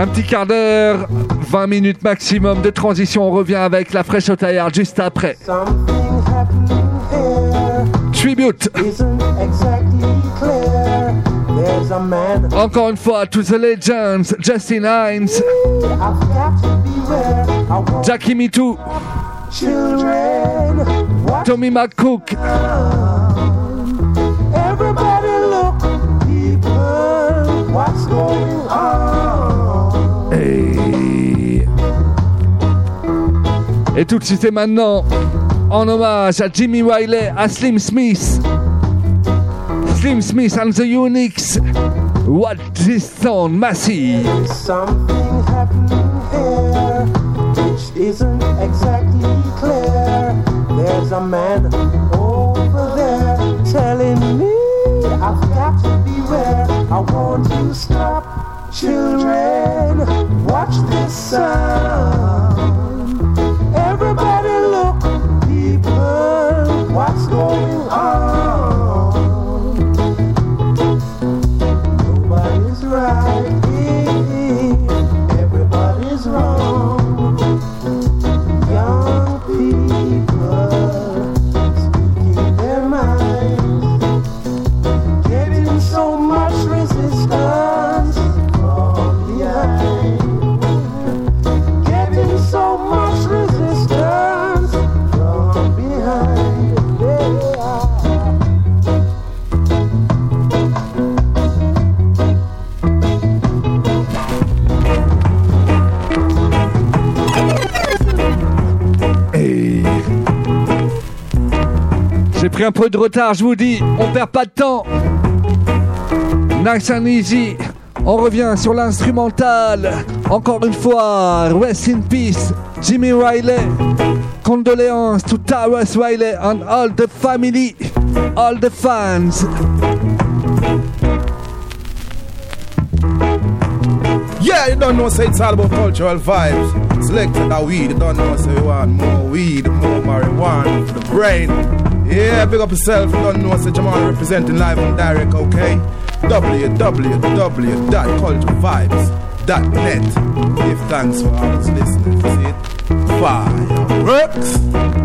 Un petit quart d'heure, 20 minutes maximum de transition. On revient avec la fraîche taillard juste après. Tribute. Encore une fois, to the legends, Justin Hines, Jackie Me Too, Tommy McCook. Everybody look, people, what's going on? Et tout de suite et maintenant, en hommage à Jimmy Wiley, à Slim Smith. Slim Smith and the Unix. What this sound massive. There's something happening here which isn't exactly clear. There's a man over there telling me I've got to beware. I want you to stop, children. Watch this sound. Everybody look, people, what's going on? Nobody's right, everybody's wrong. Young people speaking their minds, getting so much resistance from behind. Getting so much resistance from behind. Hey. J'ai pris un peu de retard, je vous dis, on perd pas de temps. Nice and easy. On revient sur l'instrumental. Encore une fois, rest in peace, Jimmy Wiley. Condoléances to Taras Wiley and all the family, all the fans. Yeah, you don't know, say it's all about cultural vibes. Selected that weed, you don't know, say you want more weed, more marijuana for the brain. Yeah, big up yourself, you don't know, say Jamal representing live and direct, okay? www.culturevibes.net. Give thanks for all those listeners, see it? Fireworks!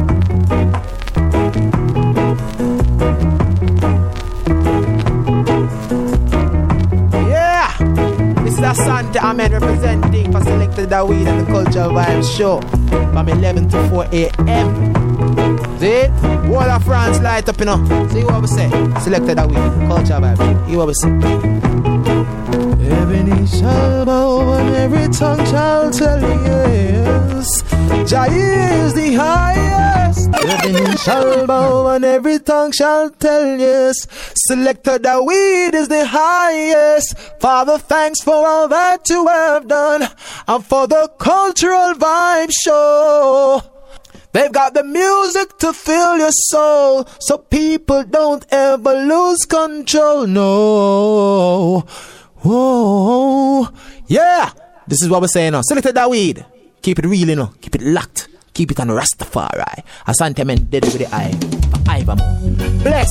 This is Asante Amen representing for Selected the Weed and the Culture Vibes show from 11 to 4 a.m. See? All of France light up, you know. See what we say? Selected the Weed, Culture Vibes show. You what we say? Every knee shall bow and every tongue shall tell yes, Jah is the highest. Every knee shall bow and every tongue shall tell yes, Selected the Weed is the highest. Father, thanks for all that you have done and for the Cultural Vibe show. They've got the music to fill your soul, so people don't ever lose control. No. Whoa. Yeah. This is what we're saying now. Selected that weed. Keep it real, you know. Keep it locked. Keep it on Rastafari. Asante Men dead with the eye. For Ivamo. Bless.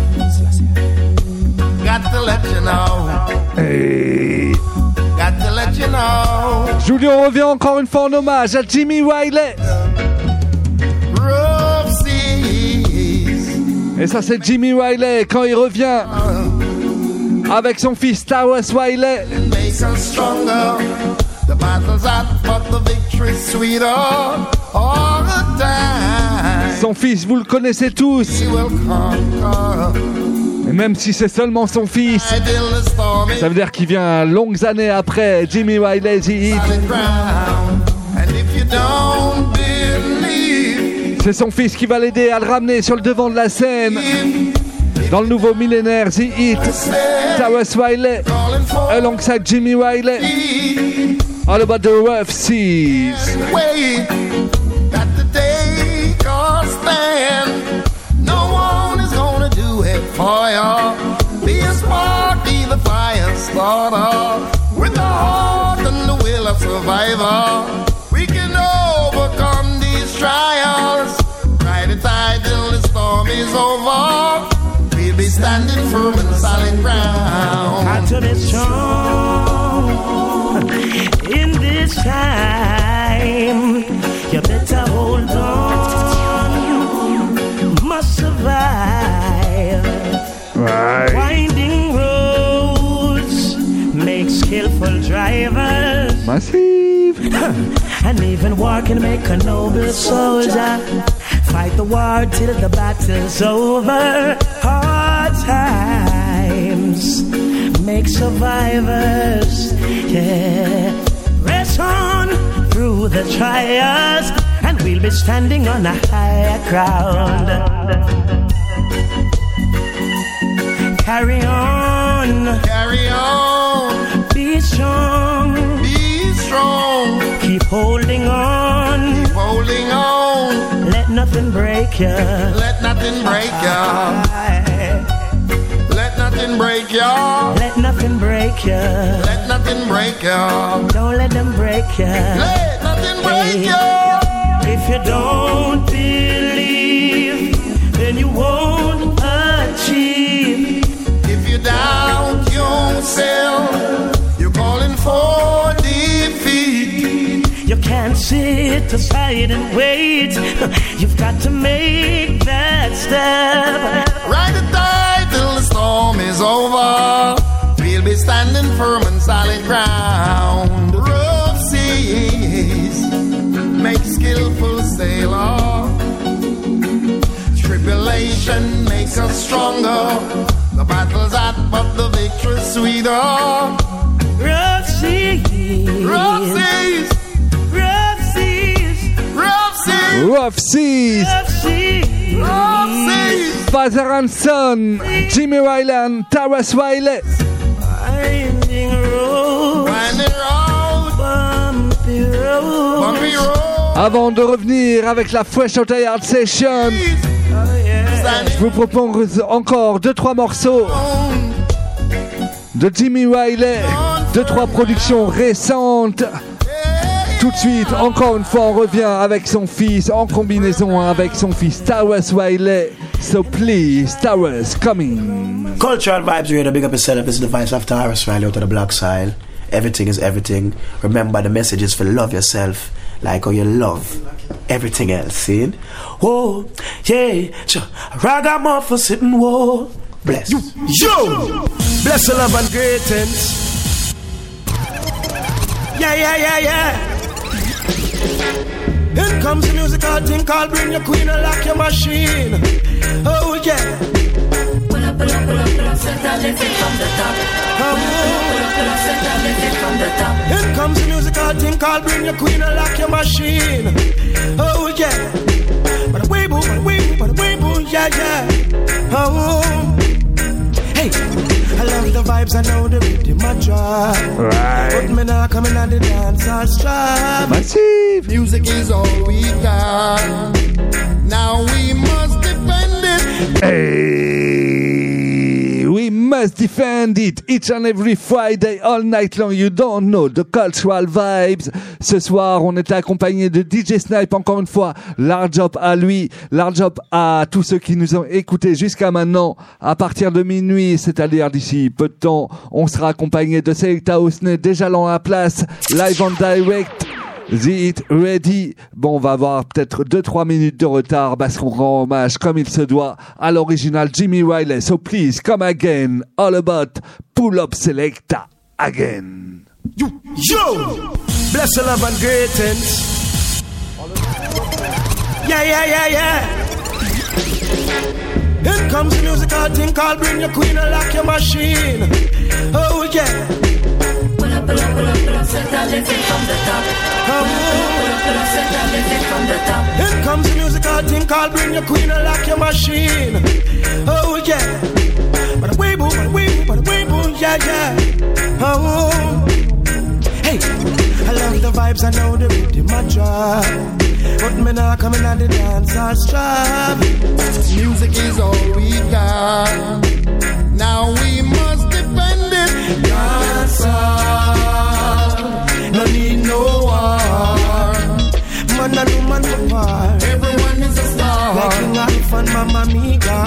Got to let you know. Hey. Got to let you know. Julien revient encore une fois en hommage à Jimmy Wiley. Rough seas. Et ça c'est Jimmy Wiley quand il revient avec son fils Taras Wiley. Make us stronger. The battle's hot, but the victory's sweeter all the time. Son fils, vous le connaissez tous. He will conquer. Et même si c'est seulement son fils, ça veut dire qu'il vient longues années après Jimmy Wiley, The Hit. C'est son fils qui va l'aider à le ramener sur le devant de la scène. Dans le nouveau millénaire, The Hit, Taras Wiley, alongside Jimmy Wiley. All about the rough seas. Wait, got to take our stand. No one is gonna do it for you. Be a spark, be the fire starter. With the heart and the will of survivor, we can overcome these trials. Ride it tight till the storm is over. We'll be standing firm in solid ground. Got to be strong Right. Winding roads make skillful drivers. Massive. And even war can make a noble soldier. Fight the war till the battle's over. Hard times make survivors. Yeah. Press on through the trials, and we'll be standing on a higher ground. Carry on. Carry on. Be strong. Be strong. Keep holding on. Keep holding on. Let nothing break you. Let nothing break you. Let nothing break you. Let nothing break you. Let nothing break you. Don't let them break you. Let nothing break you. If you don't believe, then you won't achieve. If you doubt yourself, you're calling for defeat. You can't sit aside and wait. You've got to make that step. Ride the tide till the storm is over. We'll be standing firm on solid ground. Rough seas make skillful sailor. Tribulation makes us stronger. The battle's hot, but the victory's sweeter. Rough seas. Rough seas. Rough seas. Rough seas. Rough Seas. Rough seas. Rough seas. Father and Son, Jimmy Ryland, Taras Wiley. Winding road. Winding road. Bumpy road. Bumpy road. Avant de revenir avec la Fresh Out Yard Session, je vous propose encore 2-3 morceaux de Jimmy Wiley, 2-3 productions récentes. Tout de suite, encore une fois, on revient avec son fils, en combinaison avec son fils Taras Wiley. So please, Taras, coming. Cultural Vibes Radio, big up yourself. This is the voice of Taras Wiley out of the Black Soil. Everything is everything. Remember, the message is for love yourself like how you love everything else, see? Oh, yeah, ragamuffin sitting, whoa. Bless. Yo! Bless the love and greetings. Yeah, yeah, yeah, yeah. In comes the musical thing called Bring Your Queen and Lock Your Machine. Oh, yeah. Pull up, set and lift it from the top. Pull up, set and lift it from the top. In comes the musical thing called Bring Your Queen and Lock Your Machine. Oh, yeah. But way boo, yeah, yeah. Oh, hey, I love the vibes, I know the rhythm, my drive. Right. But me not coming at the dance, I'll strive. Massive. Music is all we got. Now we must defend it. Hey, we must defend it each and every Friday, all night long. You don't know the cultural vibes. Ce soir, on est accompagné de DJ Snipe, encore une fois. Large up à lui, large up à tous ceux qui nous ont écoutés jusqu'à maintenant. À partir de minuit, c'est-à-dire d'ici peu de temps, on sera accompagné de Selecta Osne, déjà dans la place, live on direct. The Hit Ready. Bon, on va avoir peut-être 2-3 minutes de retard parce qu'on rend hommage comme il se doit à l'original Jimmy Wiley. So please come again. All about Pull Up Selecta again. Yo! Bless the love and greetings. Yeah, yeah, yeah, yeah. In comes the musical thing called Bring Your Queen and Lock Your Machine. Oh, yeah. Pull up, set and lift it from the top. Pull up, set and lift it from the top. In comes the musical thing called Bring Your Queen and Lock Your Machine. Oh, yeah. But way boo, yeah, yeah. Oh, hey, I love the vibes, I know the rhythm, I drive. But me not coming at the dance, I'll strive. Music is all we got. Now we must defend it. Dance no need no war. Man and woman apart. Everyone is a star. Like King Alpha and Mama Miga.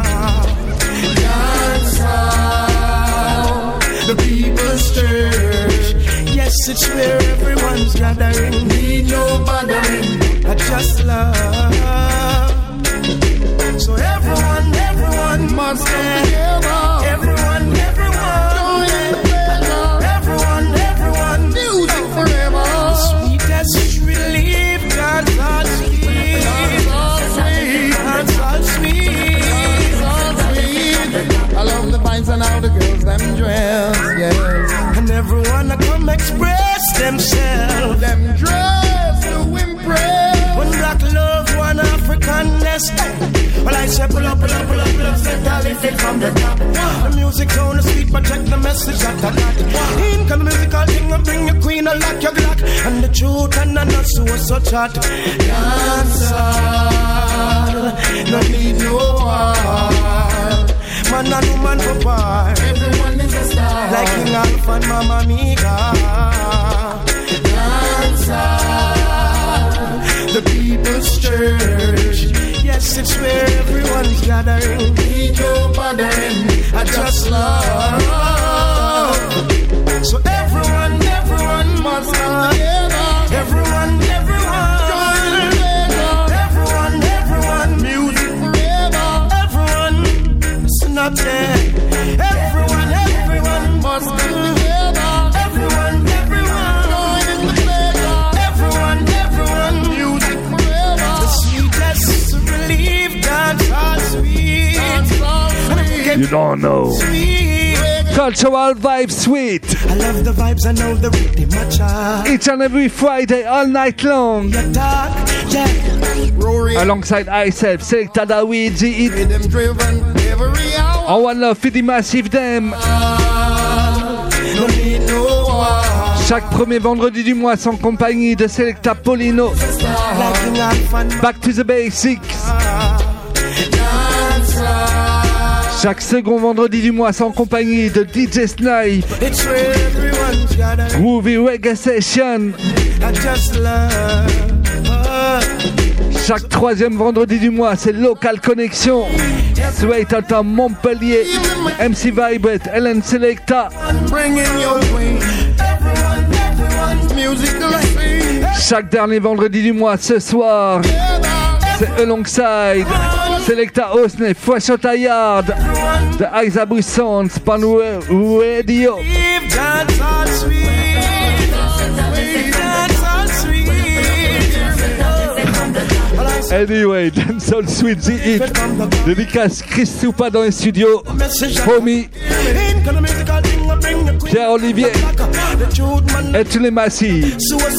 Dance the people's church. Yes, it's where everyone's gathering. Need no bothering. I just love. So everyone must come together. them express themselves. Them dress to impress. One black love, one African nest. Well, I say pull up, set a lift it from the top. The music sound is sweet, but check the message that I got. In come the musical thing and bring your queen and lock your Glock. And the truth and the not so hot. Dancer, no need no war. Man and woman for par. Everyone is a star. Like King Alpha and Mama Amiga. Dancer, The People's Church. Yes, it's where everyone's gathering. need your bothering. I just love. So everyone Must come together. everyone, Music forever. everyone, listen up there. Everyone Must come together. everyone, Join in the pleasure. everyone, Music forever. the sweetest relief, dance all sweet. Dance all sweet. You don't know. Sweet. Cultural Vibe Suite. I love the vibes, I know the rhythm matcha. Each and every Friday, all night long. You talk, yeah. Rory, Alongside ISEF, Selecta Daweed, G-Hit. rhythm driven every hour. En One Love, Fidi Massive Dem. No need no war. Chaque premier vendredi du mois, en compagnie de Selecta Polino. Like King Alpha and Back to the Basics. Chaque second vendredi du mois, en compagnie de DJ Snipe. it's where everyone's gathering. Groovy Reggae Session. I just love. Chaque troisième vendredi du mois, c'est Local Connection. Sweet Autumn Montpellier. MC Vibrate, Ellen Selecta. Bring in your queen. Everyone's musical scene. Chaque dernier vendredi du mois, ce soir, c'est Alongside. Selecta Osney, Fresh Out Yard. The Aizabu Sounds, Pan Radio. Leave dance all sweet. Dance all sweet. Anyway, Dancehall Sweet The Hit. Dédicace Chris Soupa dans les studios. Homie, Pierre-Olivier et tous les massifs.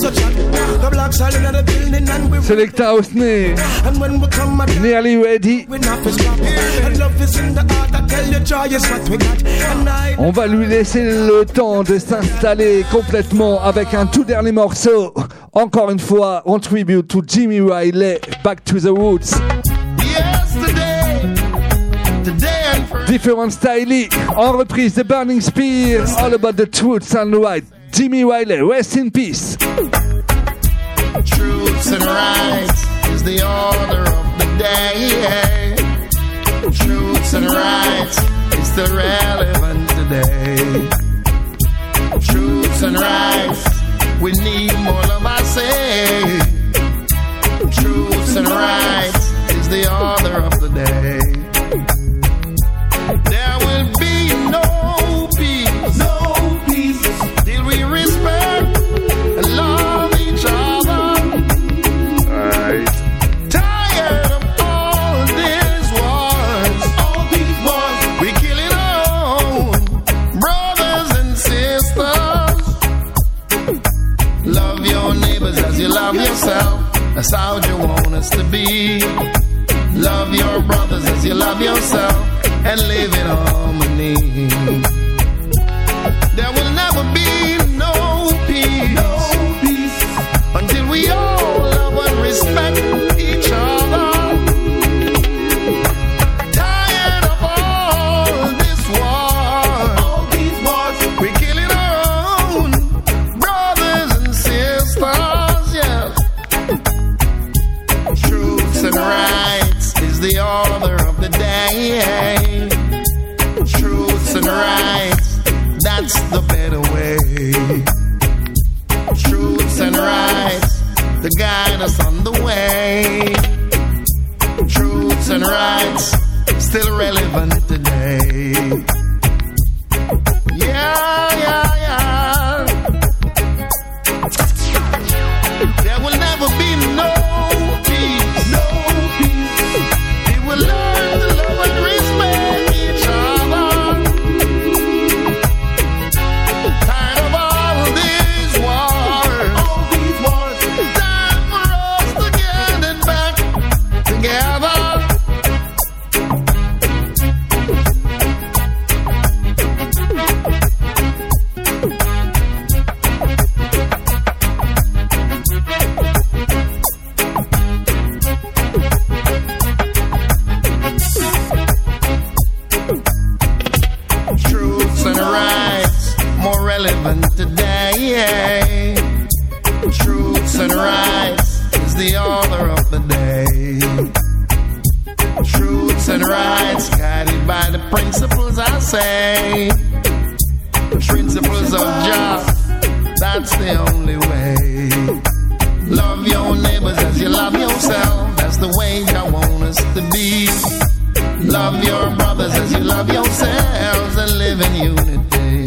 Selecta Osney, Nearly Ready. On va lui laisser le temps de s'installer complètement avec un tout dernier morceau. Encore une fois, on tribute to Jimmy Riley, Back to the Roots. Yesterday, today and forever. Different style, en reprise de Burning Spear, All About the Truths and Right. Jimmy Riley, rest in peace. Truths and rights is the order of the day. Truths and rights is still relevant today. Truths and rights, we need more love, I say. Truths and rights is the order of the day. There will be no peace till we respect and love each other. Right. Tired of all these wars, we killing our own brothers and sisters. Love your neighbors as you love yourself. That's how you want us to be. Love your brothers as you love yourself and live in harmony. There will never be no peace until we all love and respect each other. Tired of all this war, we're killing our own brothers and sisters, yeah. Truths and rights is the order of the day. Truths and rights, that's the better way. Truths and rights, to guide us on the way. Truths and rights, still relevant today. Yeah. There will never be no peace. We will learn to love and respect each other. Tired of all this and rights, guided by the principles I say. Principles of Jah, that's the only way. Love your neighbors as you love yourself, that's the way Jah want us to be. Love your brothers as you love yourselves and live in unity.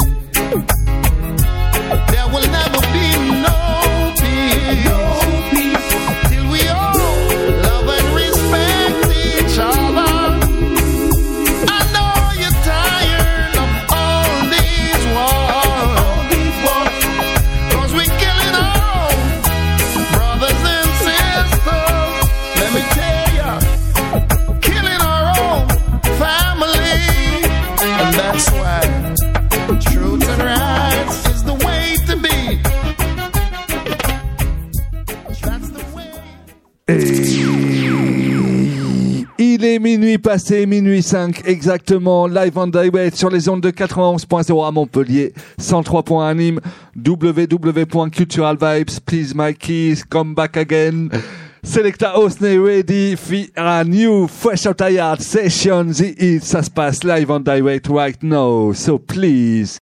There will never be no peace till we all love and respect each other. I know you're tired of all these wars, 'cause we're killing our own brothers and sisters. Let me tell you, killing our own family, and that's why truth and rights is the way to be. That's the way. Il est minuit passé, minuit 5 exactement, live on direct sur les ondes de 91.0 à Montpellier, 103.1 à Nîmes, www.culturalvibes, please my keys, come back again. Selecta Osney ready for a new fresh out tired session. Ça se passe live on direct right now, so please